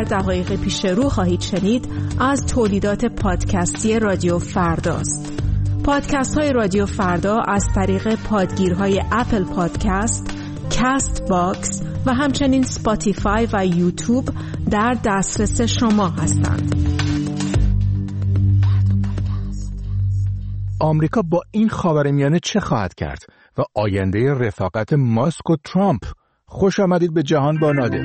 دقایق پیش رو خواهید شنید از تولیدات پادکستی رادیو فرداست. پادکست های رادیو فردا از طریق پادگیرهای اپل پادکست، کست باکس و همچنین سپاتیفای و یوتیوب در دسترس شما هستند. آمریکا با این خاورمیانه چه خواهد کرد و آینده رفاقت ماسک و ترامپ؟ خوش آمدید به جهان با نادر.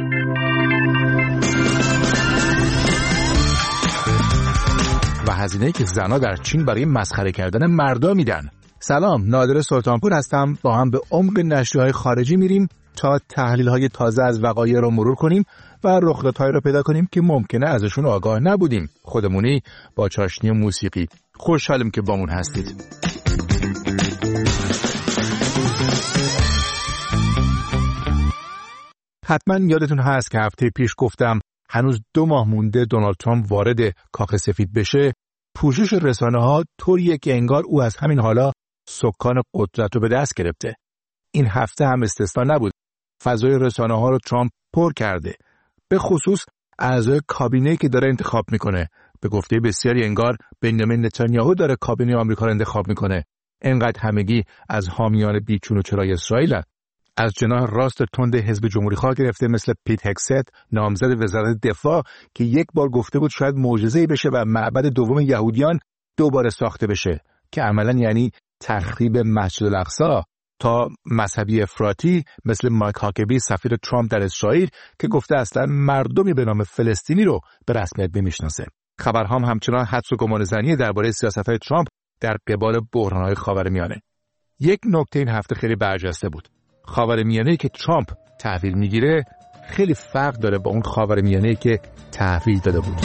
و هزینه‌ای که زن‌ها در چین برای مسخره کردن مردا میدن. سلام، نادر سلطانپور هستم. با هم به عمق نشریه‌های خارجی میریم تا تحلیل‌های تازه از وقایع رو مرور کنیم و رخدادهایی رو پیدا کنیم که ممکنه ازشون آگاه نبودیم. خودمونی با چاشنی موسیقی. خوشحالم که بامون هستید. حتما یادتون هست که هفته پیش گفتم هنوز 2 ماه مونده دونالد ترامپ وارد کاخ سفید بشه. پوشش رسانه‌ها طوریه که انگار او از همین حالا سکان قدرت رو به دست گرفته. این هفته هم استثنا نبود. فضای رسانه‌ها رو ترامپ پر کرده. به خصوص اعضای کابینه‌ای که داره انتخاب میکنه. به گفته بسیاری انگار بنیامین نتانیاهو داره کابینه آمریکا رو انتخاب میکنه. انقدر همگی از حامیان بیچون و چرای اسرائیل، از جناح راست تند حزب جمهوری‌خواه گرفته مثل پیت هگست نامزد وزارت دفاع که یک بار گفته بود شاید معجزه‌ای بشه و معبد دوم یهودیان دوباره ساخته بشه که عملاً یعنی تخریب مسجد الاقصی، تا مذهبی افراطی مثل مایک هاکبی سفیر ترامپ در اسرائیل که گفته اصلا مردمی به نام فلسطینی رو به رسمیت نمیشناسه. خبرها همچنان حدس و گمانه‌زنی درباره سیاست‌های ترامپ در قبال بحران‌های خاورمیانه. یک نکته این هفته خیلی برجسته بود. خاورمیانه‌ای که ترامپ تحویل میگیره خیلی فرق داره با اون خاورمیانه‌ای که تحویل داده بود.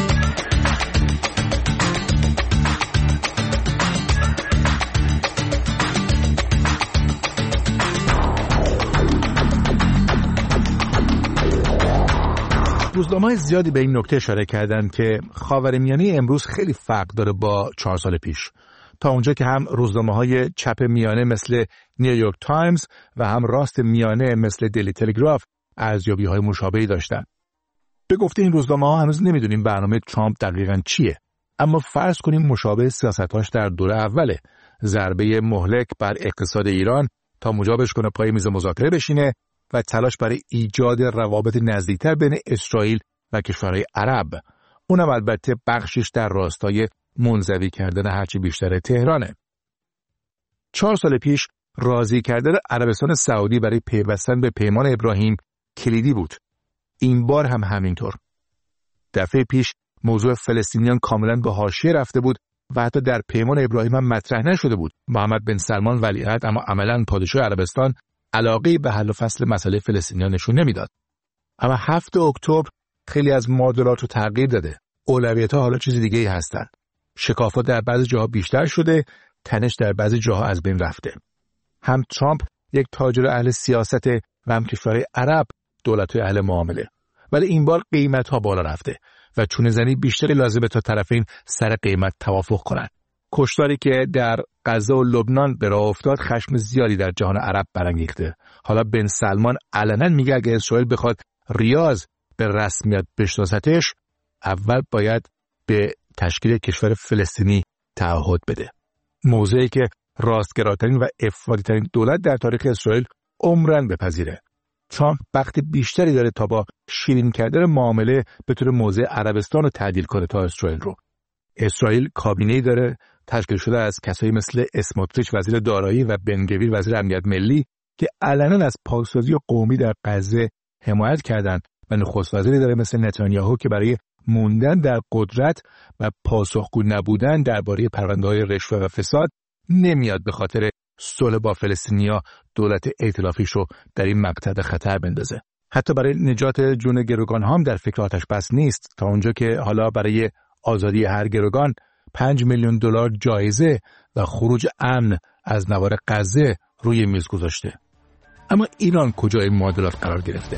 روزنامه‌های زیادی به این نکته اشاره کردند که خاورمیانه امروز خیلی فرق داره با 4 سال پیش. تا اونجا که هم روزنامه‌های چپ میانه مثل نیویورک تایمز و هم راست میانه مثل دیلی تلگراف ارزیابی‌های مشابهی داشتن. به گفته این روزنامه‌ها هنوز نمیدونیم برنامه ترامپ دقیقاً چیه، اما فرض کنیم مشابه سیاستاش در دوره اوله، ضربه مهلک بر اقتصاد ایران تا مجابش کنه پای میز مذاکره بشینه و تلاش برای ایجاد روابط نزدیکتر بین اسرائیل و کشورهای عرب. اونم البته بخشش در راستای منزوی کردن هرچی بیشتر تهرانه. 4 سال پیش راضی کردن عربستان سعودی برای پیوستن به پیمان ابراهیم کلیدی بود. این بار هم همینطور. دفعه پیش موضوع فلسطینیان کاملا به حاشیه رفته بود و حتی در پیمان ابراهیم هم مطرح نشده بود. محمد بن سلمان ولیعهد اما عملاً پادشاه عربستان علاقه‌ای به حل و فصل مسئله فلسطینیان نشون نمیداد. اما 7 اکتبر خیلی از معادلات رو تغییر داده. اولویت‌ها حالا چیز دیگه‌ای هستن. شکافات در بعضی جاها بیشتر شده، تنش در بعضی جاها از بین رفته. هم ترامپ یک تاجر اهل سیاست و هم کشورهای عرب دولت‌های اهل معامله. ولی این بار قیمت‌ها بالا رفته و چونه‌زنی بیشتری لازمه تا طرفین سر قیمت توافق کنند. کشتاری که در غزه و لبنان به راه افتاد خشم زیادی در جهان عرب برانگیخته. حالا بن سلمان علنا میگه اگه اسرائیل بخواد ریاض به رسمیت بشناستش، اول باید به تشکیل کشور فلسطینی تعهد بده. موضعی که راستگراترین و افراطی‌ترین دولت در تاریخ اسرائیل عمرن بپذیره. ترامپ وقت بیشتری داره تا با شیرین کردن معامله بتونه موضع عربستان رو تعدیل کنه تا اسرائیل رو. اسرائیل کابینه‌ای داره تشکیل شده از کسایی مثل اسموتریچ وزیر دارایی و بن گویر وزیر امنیت ملی که علنا از پاکسازی قومی در غزه حمایت کردند و نخست وزیری داره مثل نتانیاهو که برای موندن در قدرت و پاسخگو نبودن درباره پرونده‌های رشوه و فساد نمیاد به خاطر صلح با فلسطینیا دولت ائتلافیش رو در این مقطع خطر بندازه. حتی برای نجات جون گروگان هم در فکر آتش بس نیست، تا اونجا که حالا برای آزادی هر گروگان 5 میلیون دلار جایزه و خروج امن از نوار غزه روی میز گذاشته. اما ایران کجای معادلات قرار گرفته؟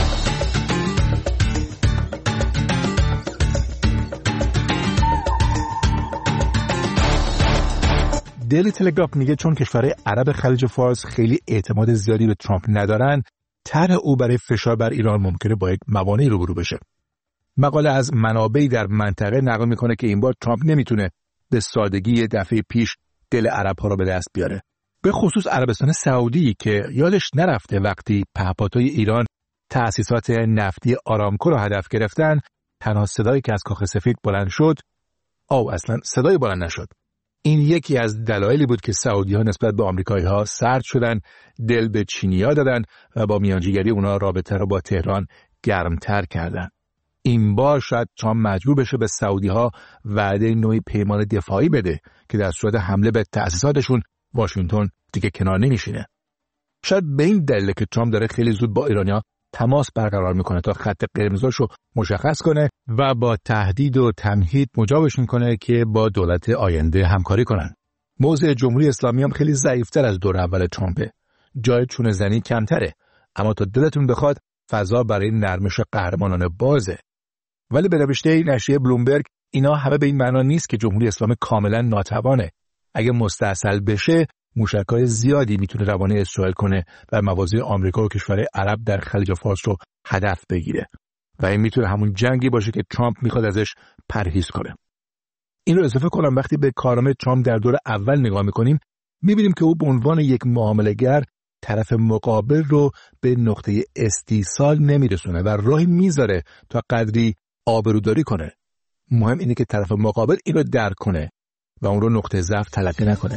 دیلی تلگراف میگه چون کشورهای عرب خلیج فارس خیلی اعتماد زیادی به ترامپ ندارن، طرح او برای فشار بر ایران ممکنه با یک موانعی روبرو بشه. مقاله از منابعی در منطقه نقل میکنه که این بار ترامپ نمیتونه به سادگی دفعه پیش دل عرب‌ها رو به دست بیاره. به خصوص عربستان سعودی که یادش نرفته وقتی پهپادهای ایران تأسیسات نفتی آرامکو رو هدف گرفتن، تنها صدایی که از کاخ سفید بلند شد، اصلا صدای بلند نشد. این یکی از دلایلی بود که سعودی‌ها نسبت به آمریکایی‌ها سرد شدن، دل به چینی‌ها دادن و با میانجیگری اونا رابطه رو با تهران گرمتر کردن. این بار شاید ترامپ مجبور بشه به سعودی‌ها وعده نوعی پیمان دفاعی بده که در صورت حمله به تأسیساتشون واشنگتن دیگه کنار نمیشینه. شاید به این دلیل که ترامپ داره خیلی زود با ایرانیا تماس برقرار میکنه تا خط قرمزاشو مشخص کنه و با تهدید و تمهید مجابشون کنه که با دولت آینده همکاری کنن. موضع جمهوری اسلامی هم خیلی ضعیفتر از دور اول ترامپه. جای چونه زنی کمتره، اما تا دلتون بخواد فضا برای نرمش قهرمانانه بازه. ولی به نوشته نشریه بلومبرگ اینا همه به این معنا نیست که جمهوری اسلامی کاملا ناتوانه. اگه مستاصل بشه موشک‌های زیادی میتونه روانه اسرائیل کنه و مواضع آمریکا و کشورهای عرب در خلیج فارس رو هدف بگیره و این میتونه همون جنگی باشه که ترامپ میخواد ازش پرهیز کنه. این رو اضافه کنم وقتی به کارنامه ترامپ در دور اول نگاه میکنیم میبینیم که او به عنوان یک معامله‌گر طرف مقابل رو به نقطه استیصال نمیرسونه و راهی میذاره تا قدری آبروداری کنه. مهم اینه که طرف مقابل این رو درک کنه و اون رو نقطه ضعف تلقی نکنه.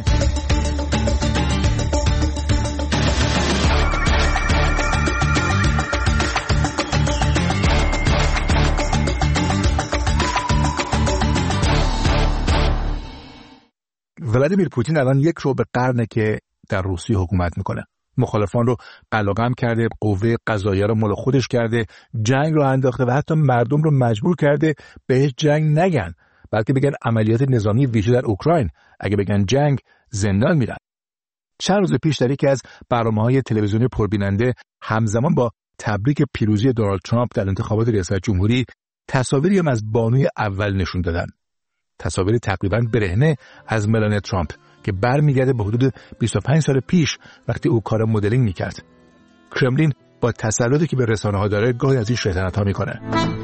ولادیمیر پوتین الان یک ربع قرنه که در روسیه حکومت میکنه. مخالفان رو قلقم کرده، قوه قضاییه رو مال خودش کرده، جنگ رو انداخته و حتی مردم رو مجبور کرده بهش جنگ نگن، بلکه بگن عملیات نظامی ویژه در اوکراین. اگه بگن جنگ، زندان میرن. چند روز پیش در یکی از برنامه‌های تلویزیونی پربیننده همزمان با تبریک پیروزی دونالد ترامپ در انتخابات ریاست جمهوری تصاویری هم از بانوی اول نشون دادن. تصاویر تقریباً برهنه از ملانیا ترامپ که برمیگرده به حدود 25 سال پیش وقتی او کار مدلینگ میکرد. کرملین با تسلطی که به رسانه‌ها داره گاهی از این شیطنت‌ها میکنه.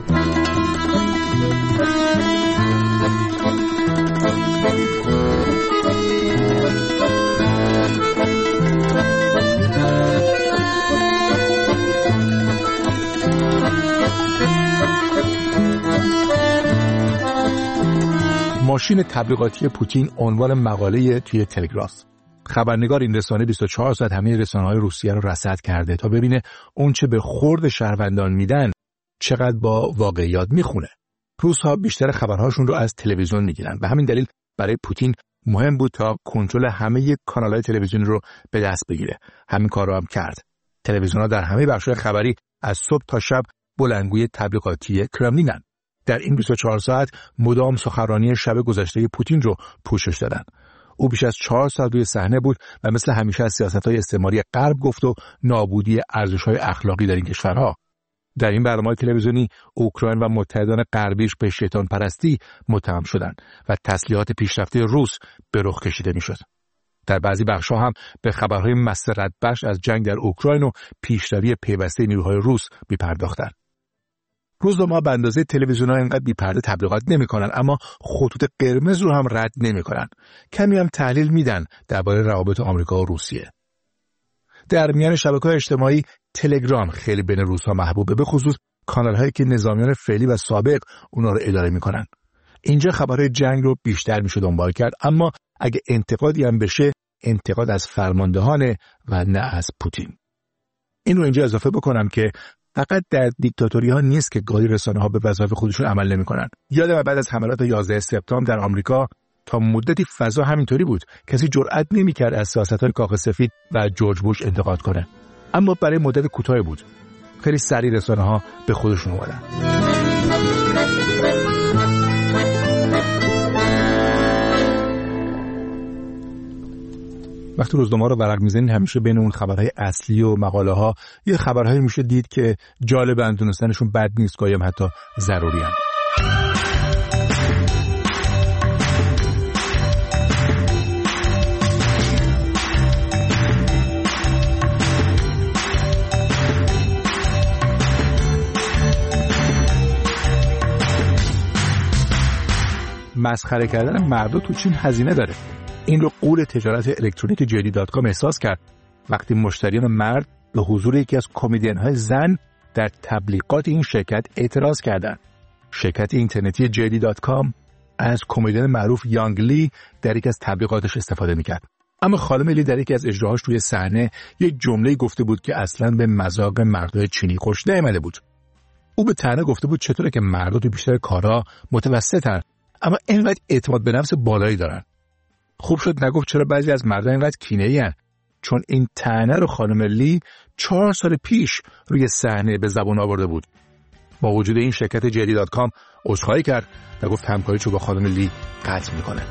ماشین تبلیغاتی پوتین عنوان مقاله توی تلگراف. خبرنگار این رسانه 24 ساعت همه رسانه‌های روسیه رو رصد کرده تا ببینه اون چه به خورد شهروندان میدن چقدر با واقعیات میخونه. روس‌ها بیشتر خبرهاشون رو از تلویزیون میگیرن و همین دلیل برای پوتین مهم بود تا کنترل همه کانال‌های تلویزیونی رو به دست بگیره. همین کار رو هم کرد. تلویزیون‌ها در همه بخش‌های خبری از صبح تا شب بلندگوی تبلیغاتی کرملینن. در این 24 ساعت مدام سخنرانی شب گذشته پوتین رو پوشش دادن. او بیش از 4 ساعت روی صحنه بود و مثل همیشه از سیاست‌های استعماری غرب گفت و نابودی ارزش‌های اخلاقی در این کشورها. در این برنامه‌های تلویزیونی اوکراین و متحدان غربیش به شیطان پرستی متهم شدند و تسلیحات پیشرفته روس به رخ کشیده می‌شد. در بعضی بخش‌ها هم به خبرهای مسرت‌بخش از جنگ در اوکراین و پیشروی پیوسته نیروهای روس می‌پرداختند. روزنامه‌ها به اندازه تلویزیون‌ها اینقدر بی‌پرده تبلیغات نمی‌کنن، اما خطوط قرمز رو هم رد نمی‌کنن. کمی هم تحلیل میدن درباره روابط آمریکا و روسیه. در میان شبکه‌های اجتماعی تلگرام خیلی بین روس‌ها محبوبه، به خصوص کانال‌هایی که نظامیان فعلی و سابق اونا رو اداره می‌کنن. اینجا خبرهای جنگ رو بیشتر میشه دنبال کرد، اما اگه انتقادی هم بشه، انتقاد از فرماندهانه و نه از پوتین. این رو اینجا اضافه بکنم که فقط در دیکتاتوری‌ها نیست که گاهی رسانه‌ها به وظایف خودشون عمل نمی‌کنن. یادم بعد از حملات 11 سپتامبر در آمریکا تا مدتی فضا همینطوری بود. کسی جرئت نمی‌کرد از سیاست‌های کاخ سفید و جورج بوش انتقاد کنه. اما برای مدت کوتاهی بود. خیلی سریع رسانه‌ها به خودشون اومدن. وقتی روزنامه رو ورق می‌زنید همیشه بین اون خبرهای اصلی و مقاله‌ها یه خبرهایی میشه دید که جالب دونستنشون بد نیست، گاهی هم حتی ضروری هم. مسخره کردن مردم تو چین هزینه داره. این رو غول تجارت الکترونیک JD.com احساس کرد وقتی مشتریان مرد به حضور یکی از کمدین‌های زن در تبلیغات این شرکت اعتراض کردند. شرکت اینترنتی JD.com از کمدین معروف یانگ لی در یکی از تبلیغاتش استفاده می‌کرد. اما خانم لی در یکی از اجراهاش توی صحنه یک جمله گفته بود که اصلاً به مذاق مردای چینی خوش نیامده بود. او به طعنه گفته بود چطوره که مردم تو بیشتر کارا متوسطن اما اینقدر اعتماد به نفس بالایی دارن. خوب شد نگفت چرا بعضی از مردان اینقدر کینه‌این، چون این طعنه رو خانم لی 4 سال پیش روی صحنه به زبان آورده بود. با وجود این شرکت JD.com عذرخواهی کرد و گفت همکاریشو با خانم لی قطع میکنه.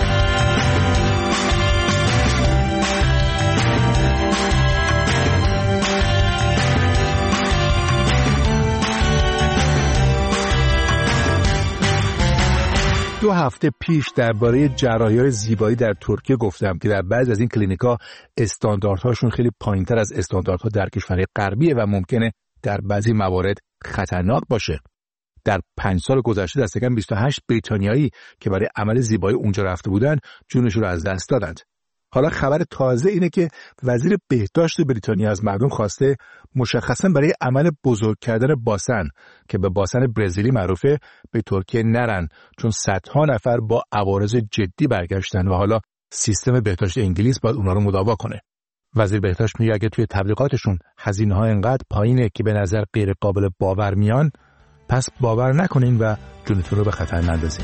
دو هفته پیش درباره جراحی‌های زیبایی در ترکیه گفتم که در بعضی از این کلینیک‌ها استانداردهاشون خیلی پایین‌تر از استانداردها در کشورهای غربیه و ممکنه در بعضی موارد خطرناک باشه. در 5 سال گذشته دست کم 28 بریتانیایی که برای عمل زیبایی اونجا رفته بودن جونشون رو از دست دادند. حالا خبر تازه اینه که وزیر بهداشت بریتانیا از مردم خواسته مشخصاً برای عمل بزرگ کردن باسن که به باسن برزیلی معروفه به ترکیه نرن، چون صدها نفر با عوارض جدی برگشتن و حالا سیستم بهداشت انگلیس باید اونا رو مداوا کنه. وزیر بهداشت میگه اگه توی تبلیغاتشون هزینه‌ها اینقدر پایینه که به نظر غیر قابل باور میان، پس باور نکنین و جونتون رو به خطر نندازین.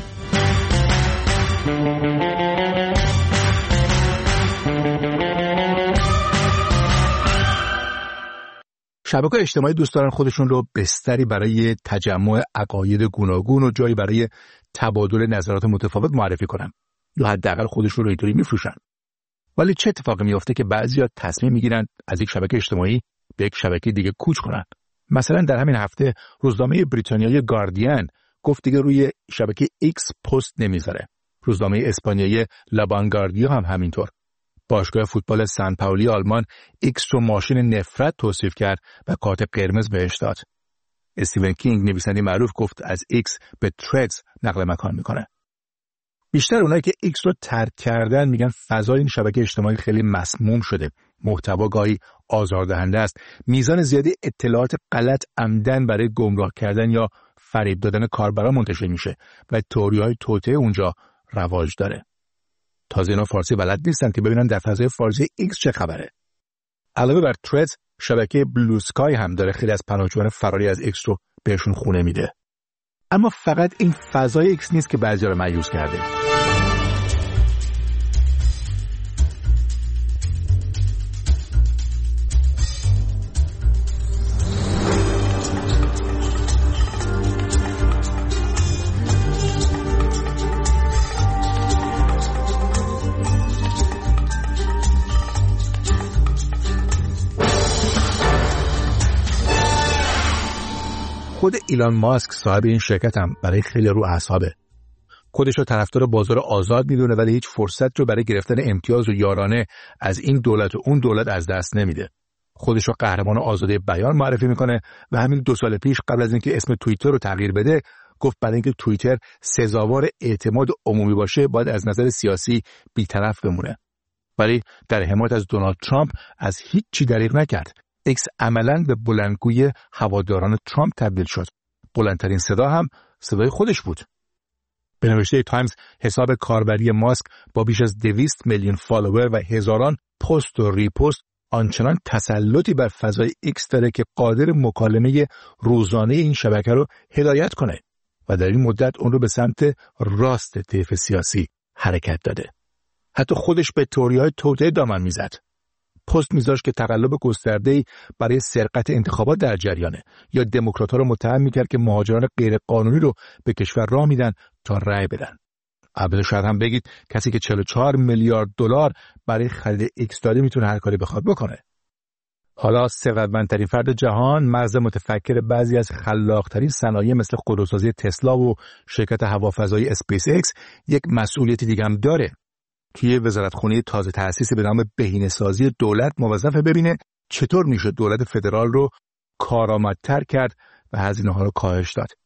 شبکه‌های اجتماعی دوست دارن خودشون رو بستری برای تجمع عقاید گوناگون و جایی برای تبادل نظرات متفاوت معرفی کنن یا حداقل خودشون رو اینطوری میفروشن. ولی چه اتفاقی میفته که بعضیا تصمیم میگیرن از یک شبکه اجتماعی به یک شبکه دیگه کوچ کنن؟ مثلا در همین هفته روزنامه بریتانیایی گاردین گفت دیگه روی شبکه ایکس پست نمیذاره. روزنامه اسپانیایی لا وانگاردیا هم همینطور. باشگاه فوتبال سن پائولی آلمان ایکس رو ماشین نفرت توصیف کرد و کارت قرمز بهش داد. استیون کینگ نویسنده معروف گفت از ایکس به تردز نقل مکان میکنه. بیشتر اونایی که ایکس رو ترک کردن میگن فضای این شبکه اجتماعی خیلی مسموم شده. محتوا گاهی آزاردهنده است. میزان زیادی اطلاعات غلط عمدن برای گمراه کردن یا فریب دادن کاربران منتشر میشه و تئوری‌های توطئه اونجا رواج داره. تازه اینا فارسی بلد نیستن که ببینن در فضای فارسی ایکس چه خبره. علاوه بر تردز شبکه بلو اسکای هم داره خیلی از پناهجویان فراری از ایکس رو بهشون خونه میده. اما فقط این فضای ایکس نیست که بعضیا رو مایوس کرده. خود ایلان ماسک صاحب این شرکت هم برای خیلی رو اعصابه. خودش رو طرفدار بازار آزاد میدونه ولی هیچ فرصت رو برای گرفتن امتیاز و یارانه از این دولت و اون دولت از دست نمیده. خودش رو قهرمان آزادی بیان معرفی میکنه و همین 2 سال پیش قبل از اینکه اسم توییتر رو تغییر بده گفت برای اینکه توییتر سزاوار اعتماد عمومی باشه باید از نظر سیاسی بی‌طرف بمونه. ولی در حمایت از دونالد ترامپ از هیچ چی دریغ نکرد. ایکس عملاً به بلندگوی هواداران ترامپ تبدیل شد. بلندترین صدا هم صدای خودش بود. به نوشته تایمز حساب کاربری ماسک با بیش از 200 میلیون فالوور و هزاران پست و ریپوست آنچنان تسلطی بر فضای ایکس داره که قادر مکالمه روزانه این شبکه رو هدایت کنه و در این مدت اون رو به سمت راست طیف سیاسی حرکت داده. حتی خودش به تئوری‌های توطئه دامن میزد. پست میذاشت که تقلب گسترده‌ای برای سرقت انتخابات در جریانه یا دموکرات‌ها رو متهم میکرد که مهاجران غیرقانونی رو به کشور راه میدن تا رأی بدن. البته شاید هم بگید کسی که 44 میلیارد دلار برای خرید ایکس داده میتونه هر کاری بخواد بکنه. حالا ثروتمندترین فرد جهان مغز متفکر بعضی از خلاق‌ترین صنایع مثل خودروسازی تسلا و شرکت هوافضایی اسپیس ایکس یک مسئولیت دیگه هم داره. توی وزارتخونه تازه تأسیسی به نام بهینه‌سازی دولت موظفه ببینه چطور میشه دولت فدرال رو کارآمدتر کرد و هزینه‌ها رو کاهش داد.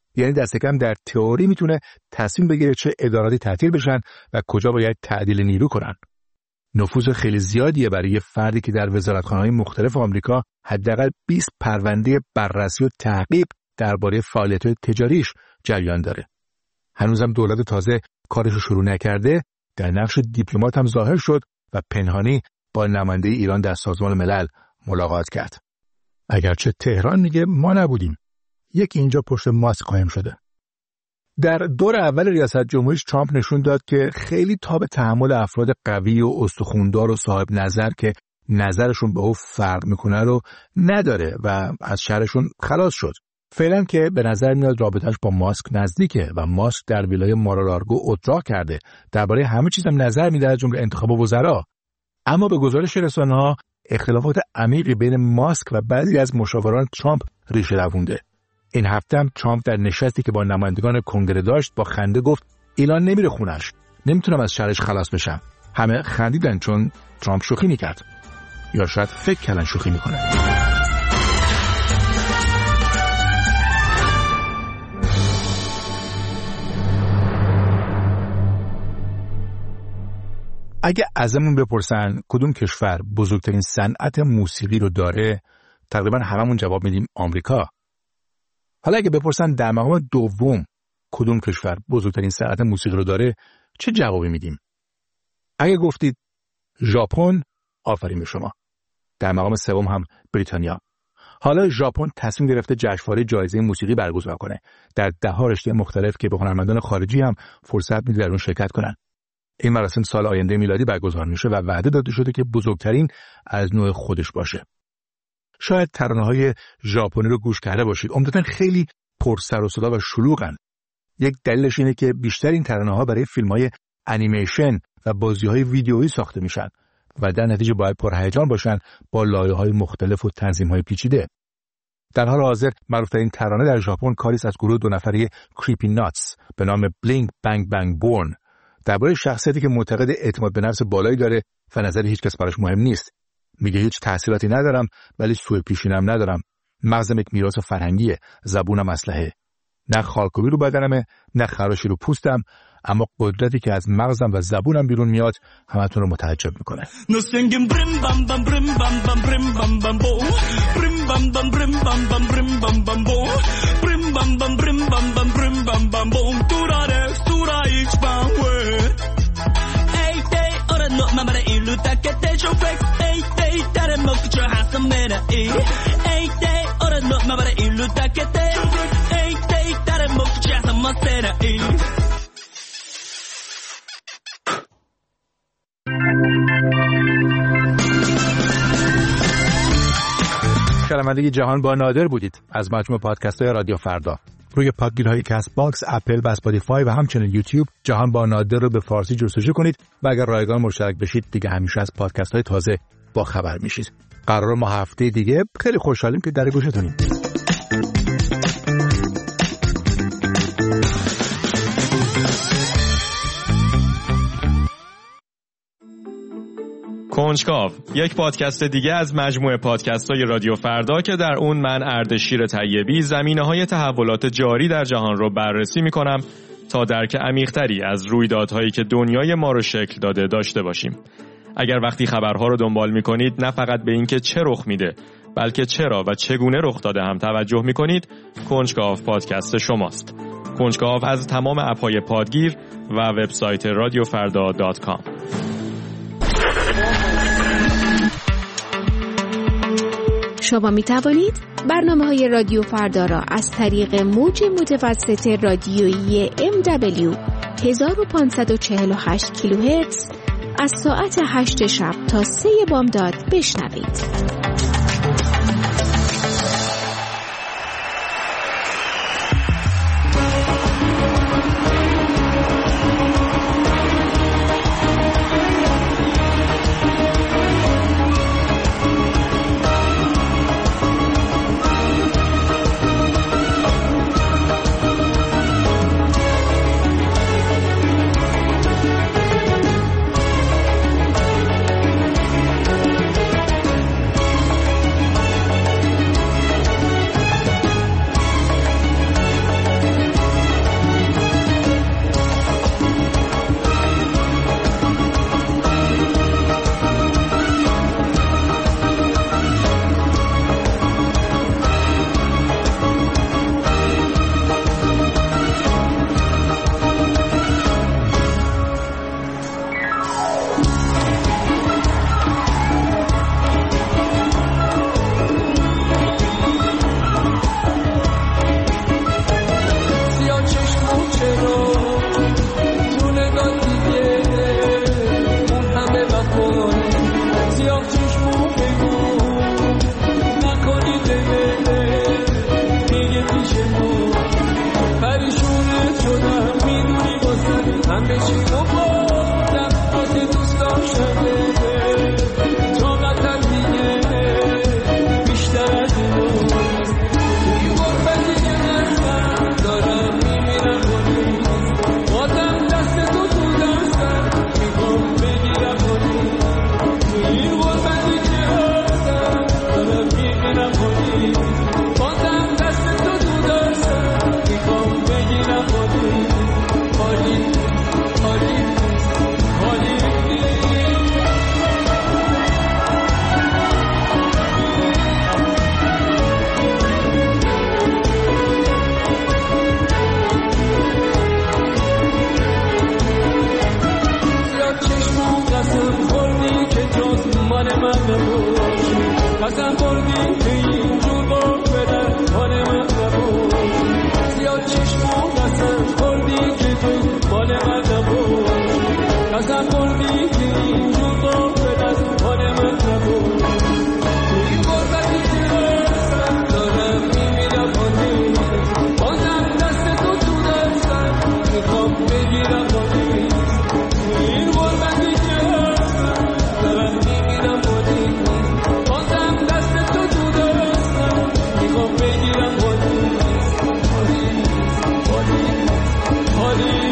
یعنی دست کم در تئوری میتونه تصمیم بگیره چه اداراتی تعطیل بشن و کجا باید تعدیل نیرو کنن. نفوذ خیلی زیادیه برای فردی که در وزارتخانه‌های مختلف آمریکا حداقل 20 پرونده بررسی و تعقیب درباره فعالیت‌های تجاریش جریان داره. هنوزم دولت تازه کارش رو شروع نکرده، در نقش دیپلمات هم ظاهر شد و پنهانی با نماینده ایران در سازمان ملل ملاقات کرد. اگرچه تهران میگه ما نبودیم. یکی اینجا پشت ماسک قایم شده. در دور اول ریاست جمهوریش ترامپ نشون داد که خیلی تاب تحمل افراد قوی و استخوندار و صاحب نظر که نظرشون به او فرق میکنه رو نداره و از شرشون خلاص شد. فعلا که به نظر میاد رابطش با ماسک نزدیکه و ماسک در ویلای مارالارگو ادعا کرده درباره همه چیزم نظر میده، از جمله انتخاب وزرا. اما به گزارش رسانه‌ها اختلافات عمیقی بین ماسک و بعضی از مشاوران ترامپ ریشه دوونده. این هفته هم ترامپ در نشستی که با نمایندگان کنگره داشت با خنده گفت ایلان نمیره خونش، نمیتونم از شرش خلاص بشم. همه خندیدن چون ترامپ شوخی میکرد، یا شاید فکر کردن شوخی میکنه. اگه ازمون بپرسن کدوم کشور بزرگترین صنعت موسیقی رو داره، تقریبا هممون جواب میدیم آمریکا. حالا اگه بپرسن در مقام دوم کدوم کشور بزرگترین صنعت موسیقی رو داره، چه جوابی میدیم؟ اگه گفتید ژاپن، آفرین به شما. در مقام سوم هم بریتانیا. حالا ژاپن تصمیم گرفته جشنواره جایزه موسیقی برگزار کنه. در 10 رشته مختلف که به هنرمندان خارجی هم فرصت میده در اون شرکت کنن. این مراسم سال آینده میلادی برگزار میشه و وعده داده شده که بزرگترین از نوع خودش باشه. شاید ترانه‌های ژاپنی رو گوش کرده باشید. عمدتاً خیلی پر سر و صدا و شلوغن. یک دلیلش اینه که بیشتر این ترانه‌ها برای فیلم‌های انیمیشن و بازی‌های ویدیویی ساخته میشن و در نتیجه باید پرهیجان باشن با لایه‌های مختلف و تنظیم‌های پیچیده. در حال حاضر معروف‌ترین ترانه در ژاپن کاری است از گروه 2 نفره کریپی ناتس به نام بلینک بانگ بانگ بورن، درباره شخصیتی که معتقد اعتماد به نفس بالایی داره و نظر هیچ کس براش مهم نیست. میگه هیچ تحصیلاتی ندارم ولی سوء پیشینه‌ام ندارم. مغزم یک میراث فرهنگیه، زبونم اسلحه. نه خالکوبی رو بدنمه، نه خراشی رو پوستم، اما قدرتی که از مغزم و زبونم بیرون میاد همتون رو متعجب میکنه. شنونده جهان با نادر بودید از مجموعه پادکست‌های رادیو فردا. روی پادگیرهای کست باکس، اپل و اسپاتیفای و همچنین یوتیوب جهان با نادر رو به فارسی جستجو کنید و اگر رایگان مشترک بشید دیگه همیشه از پادکست‌های تازه با خبر میشید. قرار ما هفته دیگه خیلی خوشحالیم که در گوشتونیم. کنجکاو، یک پادکست دیگه از مجموعه پادکست‌های رادیو فردا که در اون من اردشیر طیبی زمینه‌های تحولات جاری در جهان رو بررسی می‌کنم تا درک عمیق‌تری از رویدادهایی که دنیای ما رو شکل داده داشته باشیم. اگر وقتی خبرها رو دنبال می‌کنید نه فقط به اینکه چه رخ میده، بلکه چرا و چگونه رخ داده هم توجه می‌کنید، کنجکاو پادکست شماست. کنجکاو از تمام اپ‌های پادگیر و وبسایت radiofarda.com. شما می توانید برنامه‌های رادیو فردا را از طریق موج متوسط رادیویی MW 1548 کیلوهرتز از ساعت 8 شب تا 3 بامداد بشنوید. نباشی قسم خوردی که اینجور با بدن مال من نباشی زیاد چشمو قسم خوردی که تو مال من نباشی قسم خوردی که اینجور با بدن مال من نباشی توی غربتی که هستم دارم میمیرم خانه بازم دست تو تو دستم میخوام بگیرم خانه توی این غربتی که هستم دارم میمیرم خانه بازم دست تو تو دستم میخوام بگیرم خانه خالی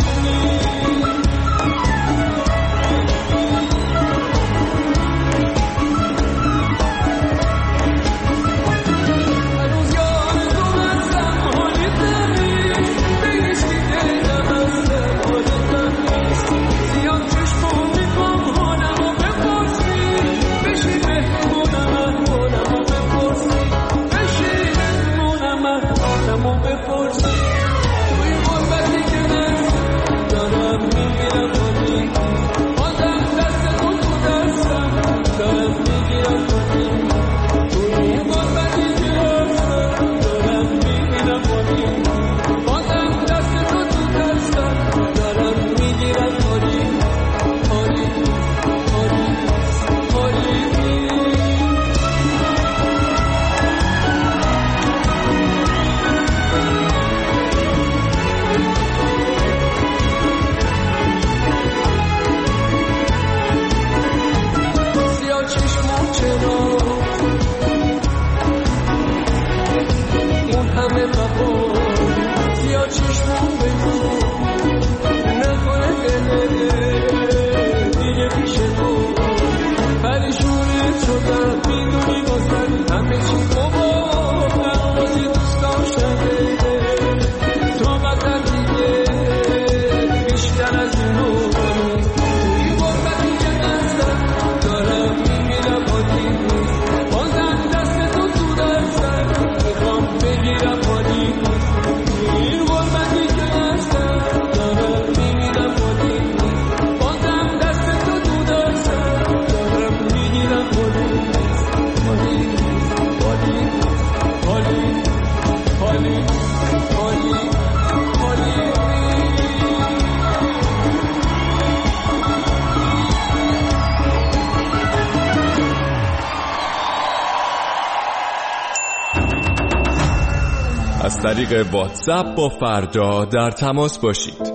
از طریق واتساپ با فردا در تماس باشید.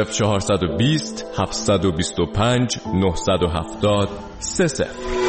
20420 725 970 30.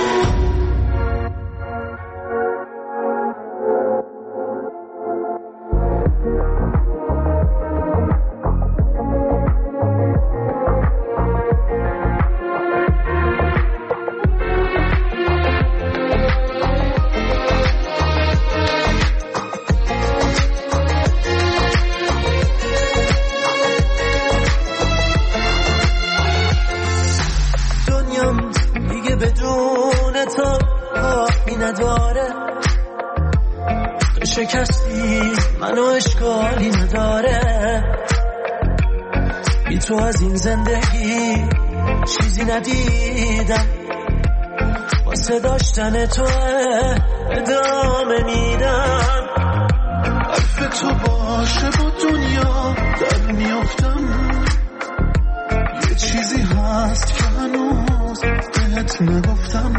شکستی منو اشکالی نداره بی تو از این زندگی چیزی ندیدم واسه داشتن تو ادامه میدم حرف تو باشه با دنیا در میافتم یه چیزی هست که هنوز بهت نگفتم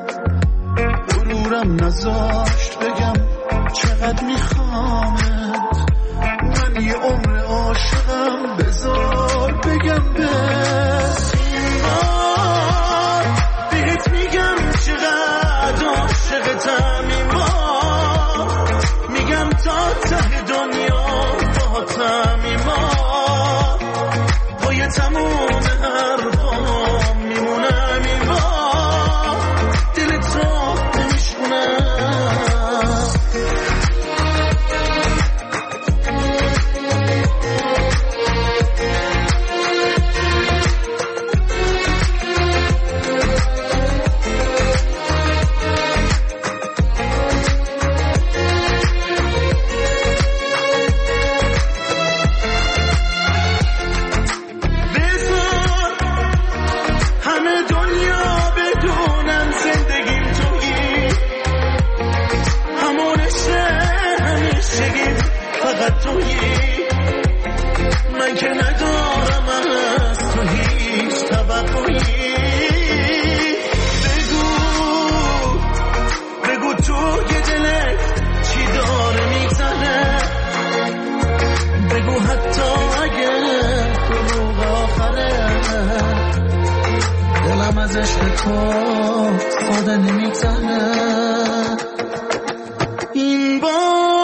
غرورم نذاشت بگم چقدر میخوامت من یه عمر عاشقم بذار بگم بس بهت میگم چقدر عاشقتم ایمان میگم تا ته دنیا باهاتم ایمان از عشق تو ساده نمیگذره. این بار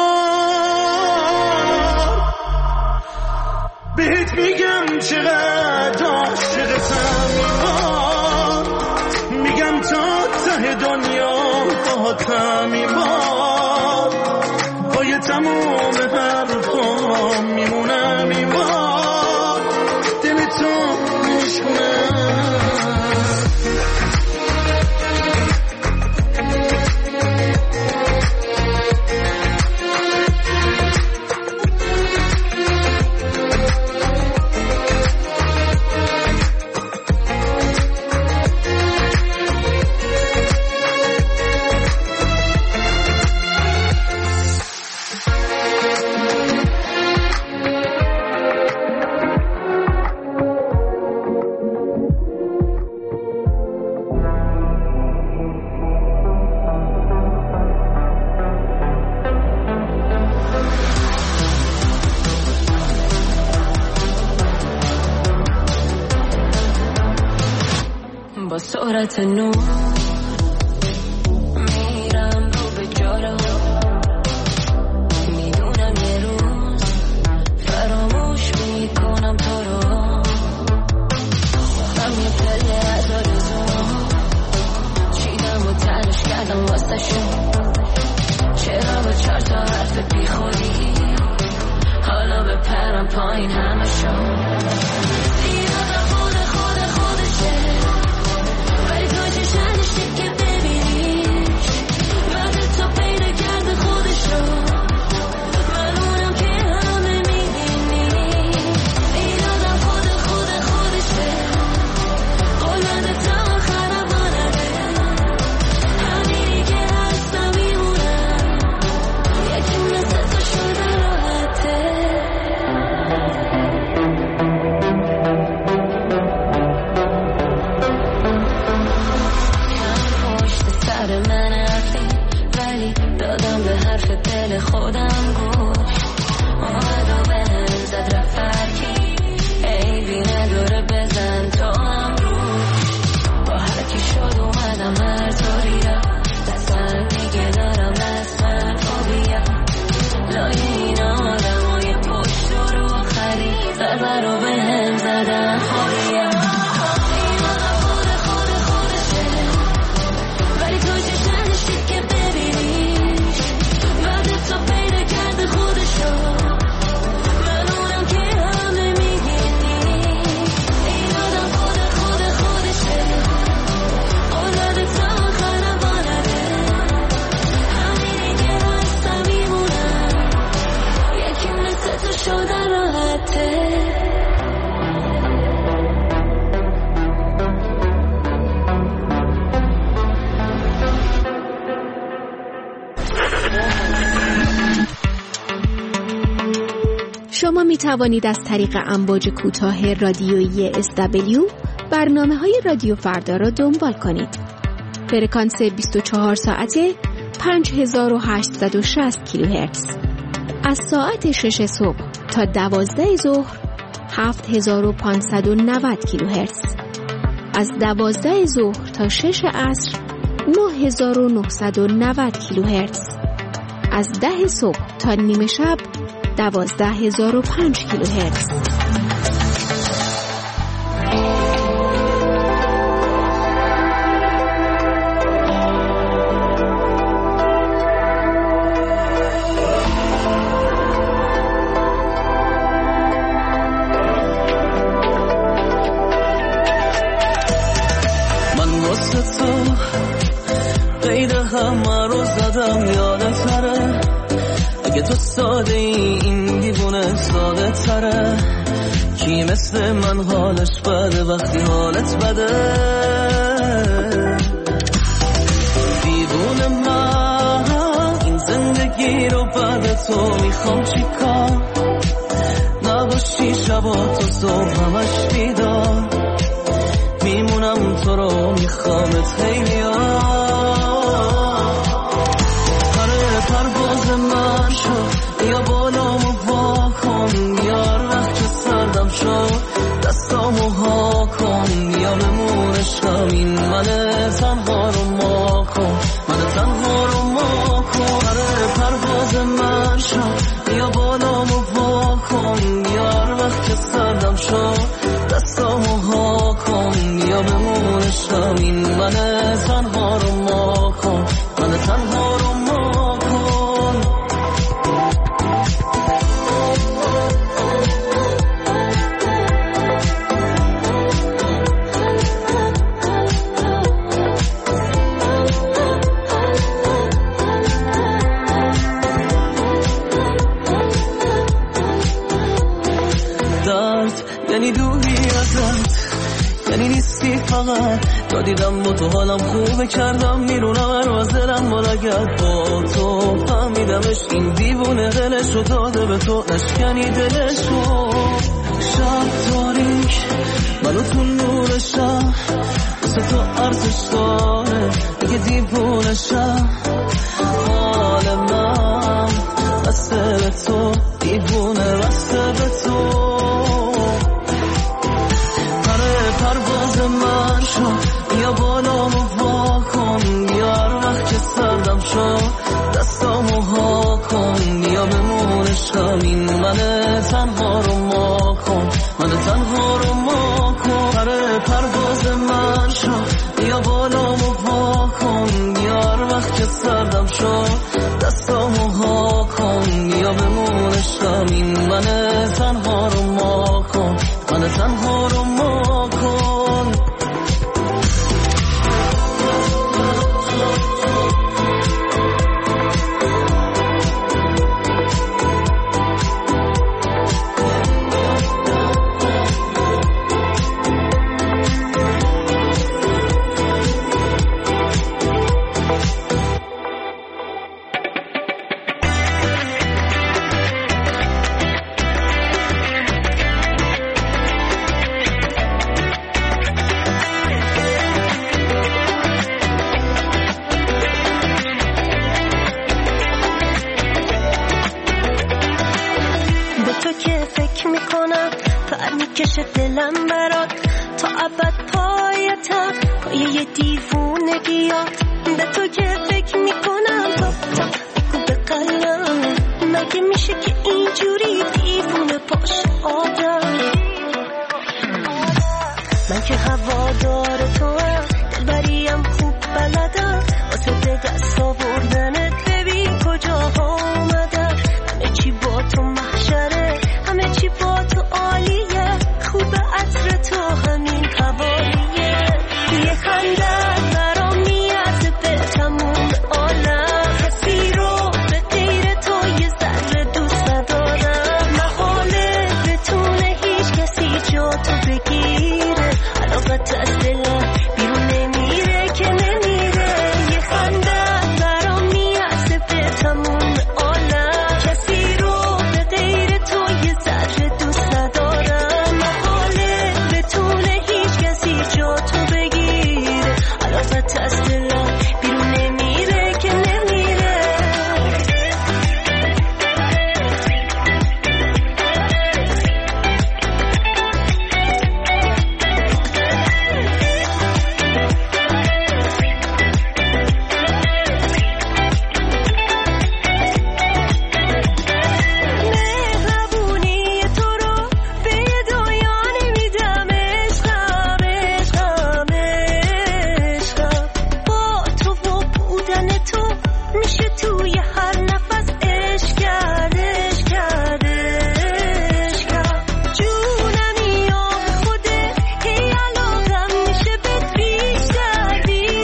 بهت میگم چقدر عاشقتم، این بار میگم تا ته دنیا باهاتم، این بار پای تموم حرفام میمونم، این بار دل تو میشکنم. سرعت نور میرم رو به جارو، میدونم یه روز فراموش میکنم تو رو. من یه پله از آرزو چیدم و تلاش کردم واسه شون، چرا با 4 تا حرف بی خودی حالا بپرم پایین همه شون. خودم گوش اومد و بهم زد رفرکی، عیبی نداره بزن تو هم روش. با هرکی شد اومدم هر طوری را دستم دیگه دارم دستم خوبیه لای این آدم و یه پشت رو خرید ضربه رو بهم زدن خوریه. شما می توانید از طریق امواج کوتاه رادیویی SW برنامه‌های رادیو فردا را دنبال کنید. فرکانس 24 ساعته 5860 کیلوهرتز. از ساعت 6 صبح تا 12 ظهر 7590 کیلوهرتز. از 12 ظهر تا 6 عصر 9990 کیلوهرتز. از 10 صبح تا نیمه شب 12005 کیلوهرتز. من واسه تو قید همه رو زدم یادتره، اگه تو ساده این دیوونه ساده تره. کی مثل من حالش بده وقتی حالت بده؟ دیوونه من این زندگی رو بعد تو میخوام چیکار؟ نباشی شبا تو صبح همش بیدار، میمونم تو رو میخوامت خیلی پرواز من شد یا بالامو وا کن، یار وقت سردم شد دستامو ها کن، یا بمونش همین بیا بمونشم این من تنها رو ما کن من تنها رو ما کن درد یعنی دوری ازت یعنی نیستی فقط تا دیدم با تو حالم خوبه کردم میرونم هر از دلم مالگت با تو فهمیدمش این دیوونه دلشو داده به تو نشکنی دلشو شب تاریک منو تو نور شب واسه تو ارزش داره دیگه دیوونه شب حال من بسته به تو دیوونه بسته به تو پرواز من شد بیا بالامو وا کن بیا هر وقت که سردم شد دستامو ها کن بیا بمونشم این من تنها رو ما کن من تنها رو ما کن پرواز من شد بیا بالامو وا کن بیا هر وقت که سردم شد دستامو ها کن بیا بمونشم این من تنها رو ما کن من تنها رو ما کن دلم برات تا ابد پایتم پای یه دیوونه بیاد به تو که فکر میکنم تا بگو به قلبم مگه میشه که اینجوری دیوونه باشه آدم من که هوادار تو هم دلبریم خوب بلدم واسه به دست آوردنت ببین کجاها اومدم همه چی با تو محشره همه چی با تو عالیه خوب عطر تو همین قوالیه یه خنده برام میاد به تموم عالم کسی رو به غیر تو یه ذره دوست ندارم محاله بتونه هیچ کسی جا تو بگیره علاقت از دلم بیرون نمیره که نمیره یه خنده برام میاد به تموم عالم کسی رو به غیر تو یه ذره دوست ندارم جا تو بگیره علاقت از دلم بیرون نمیره که نمیره مهربونی تو رو به دنیا نمیدم میشه توی هر نفس عشق کردش جونمی یا به خوده هی علاقم میشه بهت بیشتر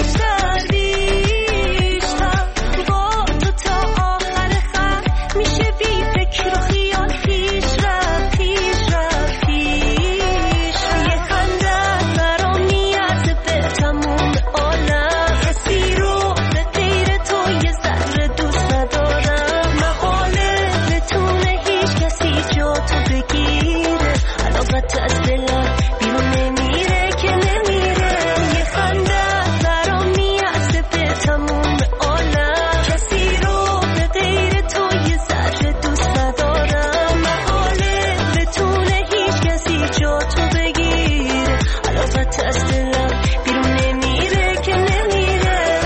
با تو تا آخر خط میشه بی فکر و خیال پیش رفت یه خنده برام میاد به تموم عالم کسی رو به غیر تو یه ذره دوست ندارم محاله بتونه هیچ کسی جا تو بگیره علاقت از دلم بیرون نمیره که نمیره یه خنده برام میاد به تموم عالم کسی رو به غیر تو یه ذره دوست ندارم محاله بتونه هیچ کسی جا تو بگیره علاقت از دلم بیرون نمیره که نمیره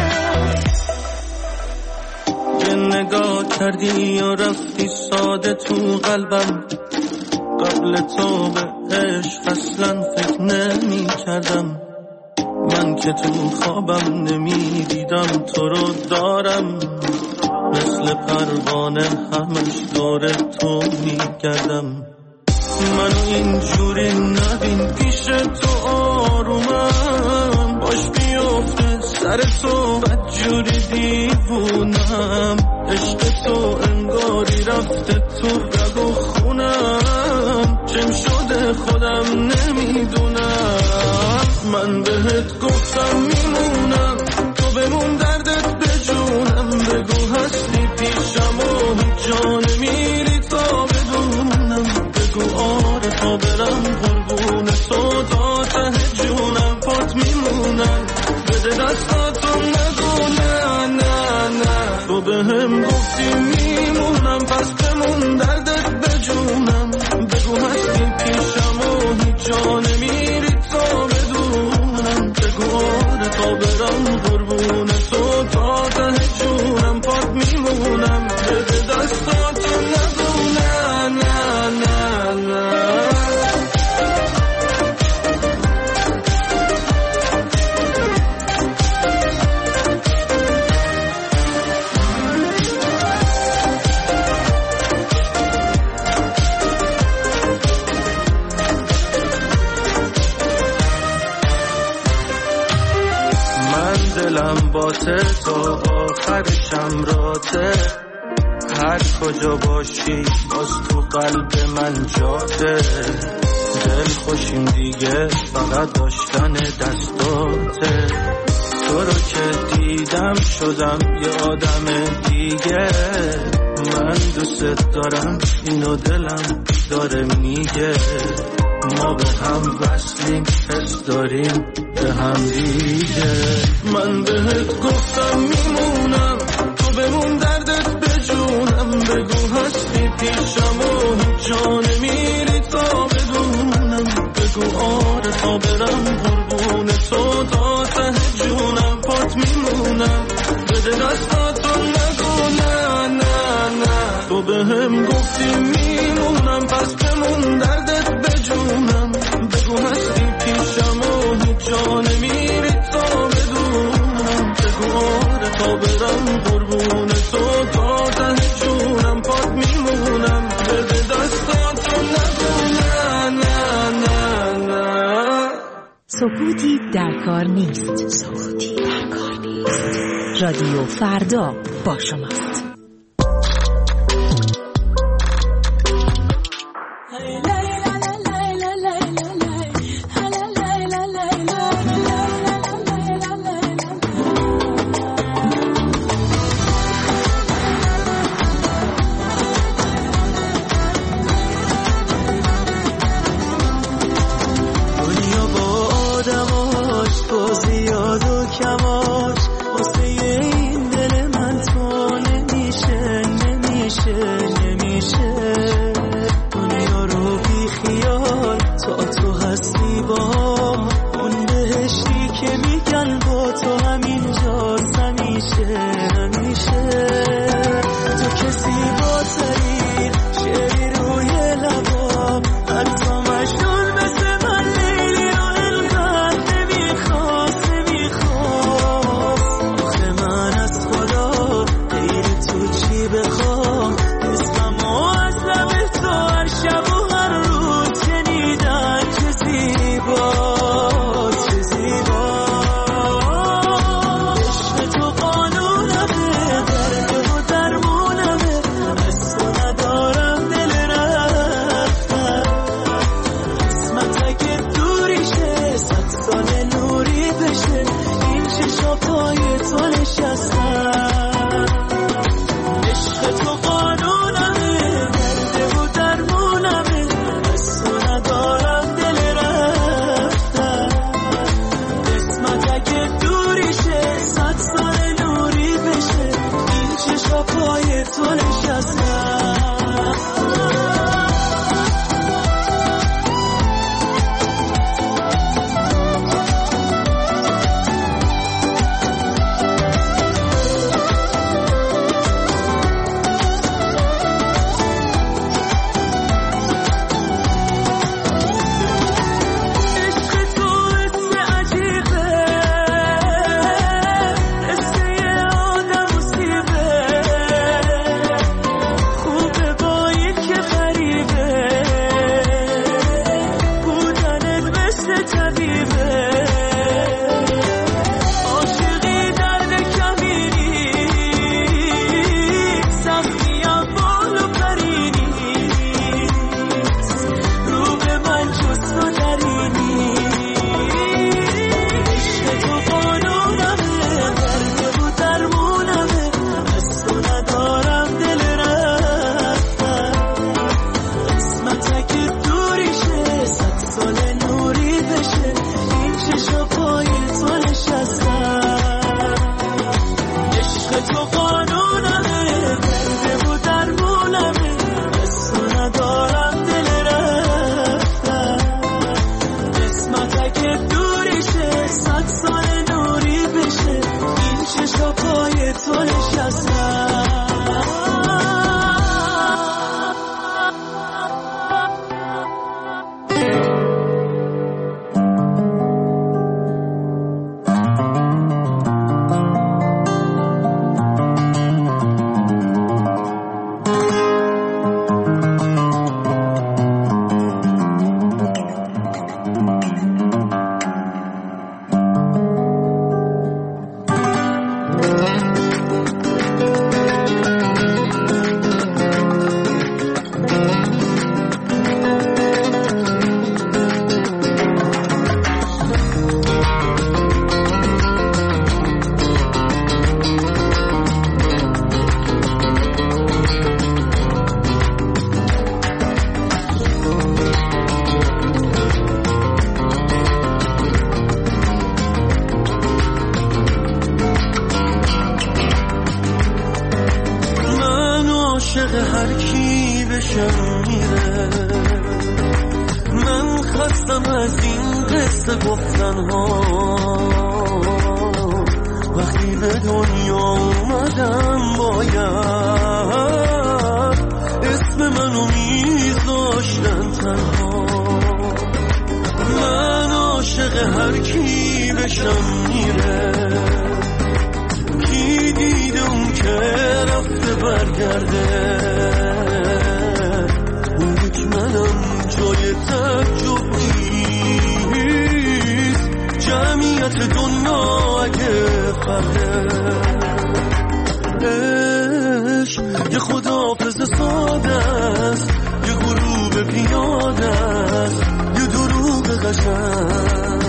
یه نگاه کردی و رفتی ساده تو قلبم قبل تو به عشق اصلا فکر نمی کردم من که تو خوابم نمیدیدم تو رو دارم، مثل پروانه همش دور تو میگردم. منو اینجوری نبین پیش تو آرومم، باش بیفته سر تو بدجوری دیوونم. عشق تو انگاری رفته تو رگ و خونم، چم شده خودم نمیدونم. من بهت گفتم میمونم، تو بمون دردت بجونم. بگو هستی پیشم و هیچ جا نمیری تا بدونم. بگو آره تا برم قربون تو تا ته جونم. پات میمونم بده دستاتو نگو نه نه نه. تو بهم گفتی میمونم پس بمون دردت بجونم. بگو هستی پیشم و هیچ جا نمیری تا بدونم. بگو آره تا برم قربون تو تا ته جونم. پات میمونم بده دستاتو نگو نه نه نه نه. دلم باته تا آخرشم راته، هر کجا باشی باز تو قلب من جاته. دل خوشیم دیگه فقط داشتن دستاته. تو رو که دیدم شدم یه آدم دیگه. من دوست دارم اینو دلم داره میگه. ما به هم وصلیم حس داریم به هم دیگه. من بهت گفتم میمونم، تو بمون دردت بجونم. بگو هستی پیشم و هیچ جا نمیری تا بدونم. بگو آره تا برم قربون تو تا ته جونم. پات میمونم بده دستاتو نگو نه نه نه. تو بهم گفتی میمونم پس بمون دردت بجونم. بگو هستی پیشم و هیچ جا نمیری تا بدونم. بگو آره تا برم قربون تو تا ته جونم. پات میمونم بده دستاتو نگو نه نه نه نه. سکوتی در کار نیست. سکوتی در کار نیست. رادیو فردا با شماست. عشق تو قانون هر کی بشم میره. من خستم از این قصه گفتن ها، وقتی به دنیا اومدم باید اسم منو میذاشتن تنها. من عاشق هر کی بشم میره، کی دیده اون که رفته برگرده. اون یک منم جای تعجب نیست، جمعیت دنیا اگه فرده. عشق یه خداحافظ ساده است، یه غروب پیاده است، یه دروغ قشنگ.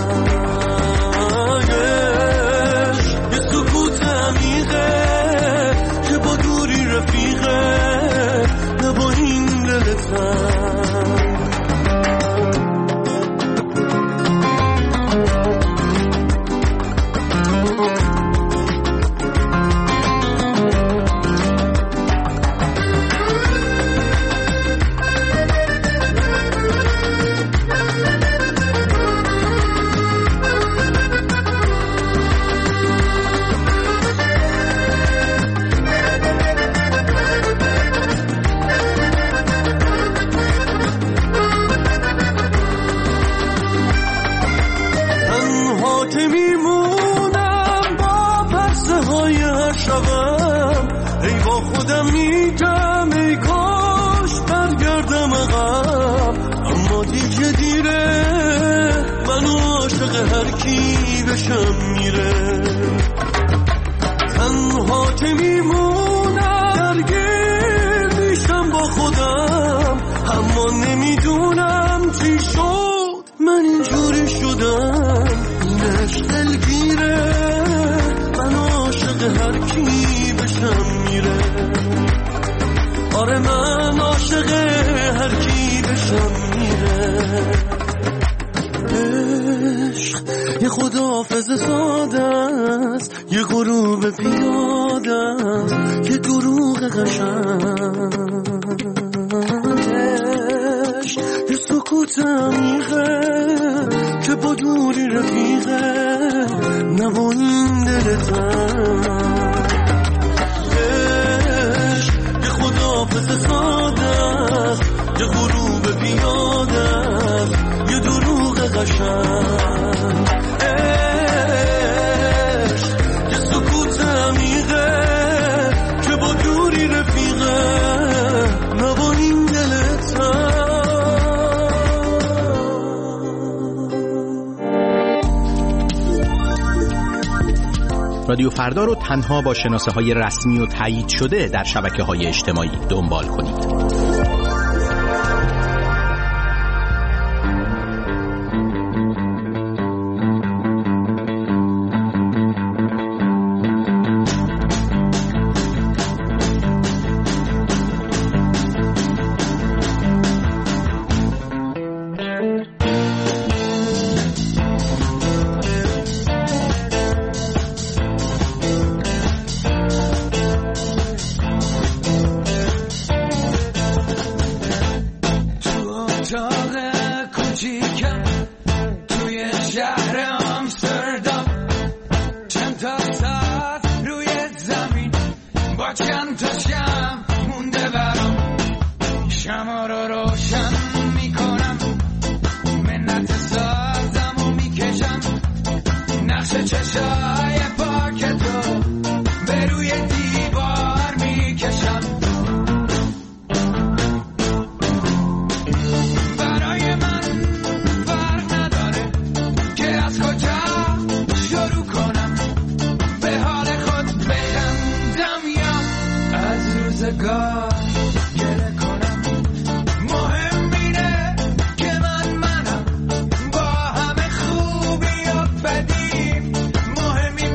یه سکوت عمیقه که با دوری رفیقه، نه با این دل تنگ. تنها که میمونم درگیر میشم با خودم، اما نمیدونم چی شد من اینجوری شدم. این عشق دلگیره، من عاشق هر کی بشم میره. آره من عاشق هر کی بشم میره. عشق یه خداحافظ ساده است، یه غروب پیاده است، یه دروغ قشنگ. عشق یه سکوت عمیقه که با دوری رفیقه، نه با این دل تنگ. عشق یه خداحافظ ساده است، یه غروب پیاده است، یه دروغ قشنگ. عشق یه سکوت عمیقه که با دوری رفیقه، نه با این دل تنگ. رادیو فردا رو تنها با شناسه‌های رسمی و تایید شده در شبکه‌های اجتماعی دنبال کنید. مهمی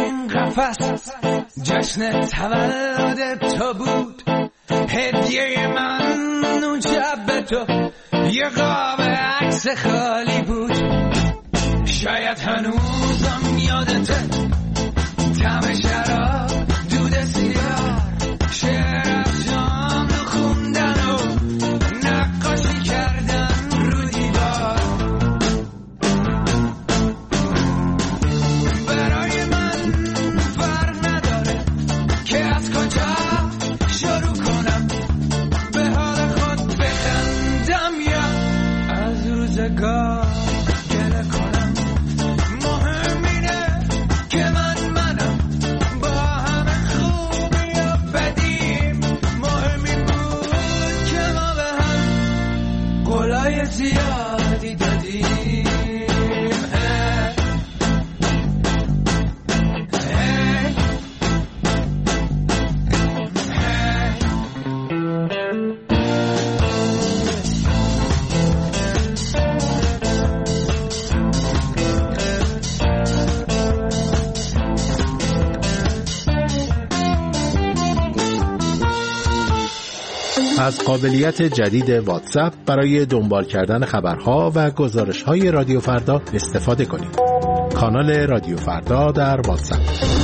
این قفس جشن تولد تو بود، هدیه من اون شب به تو یه قاب عکس خالی بود. شاید هنوزم یادته طعم شراب، دود سیگار، شعر از جام خوندن و نقاشی کردن رو دیوار. برای من فرق نداره که از کجا شروع کنم، به حال خود بخندم یا از روزگار گله کنم. مهم اینه که منم با همه خوبی و بدیم. مهم این بود که ما به هم قولای زیادی دادیم. از قابلیت جدید واتساپ برای دنبال کردن خبرها و گزارش‌های رادیو فردا استفاده کنید. کانال رادیو فردا در واتساپ.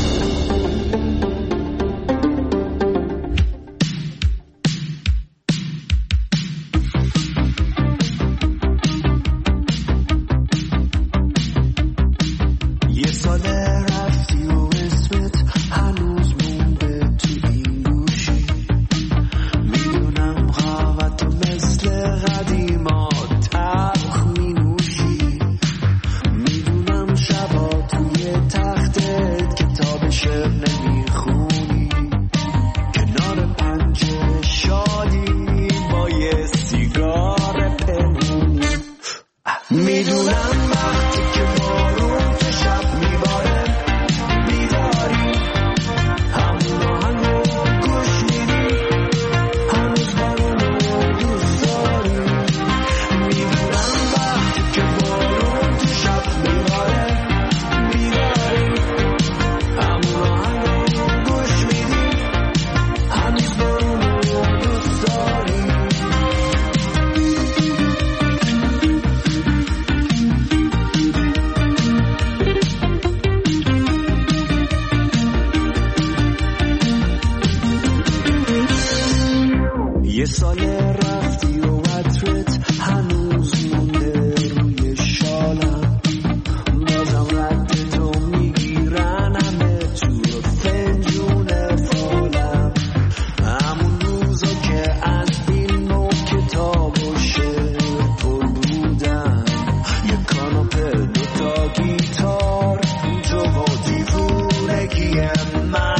یه سال رفتی و عطرت هنوز مونده روی شالم، بازم رد تو میگیرن همه تو فنجون فالم. همون روزا که از فیلم و کتاب و شعر پر بودم، یه کاناپه دوتا گیتار تو و دیوونگی من.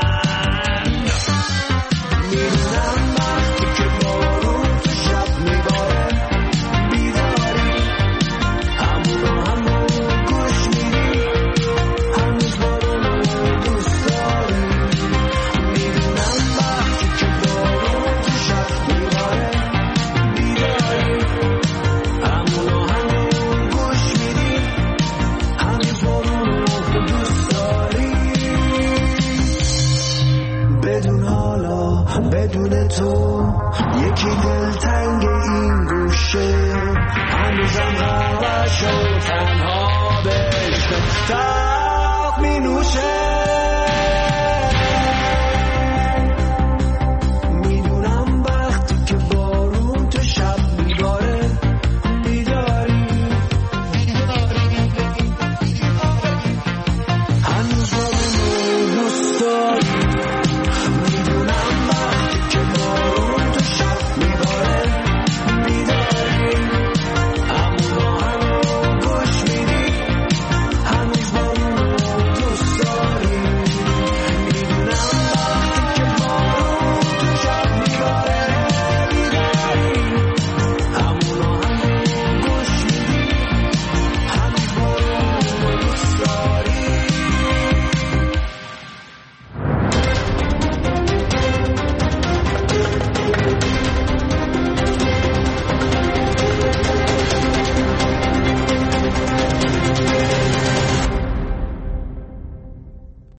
بدون تو یکی دلتنگ این گوشه، هنوزم غمش و تنها بهش تاق می نوشه.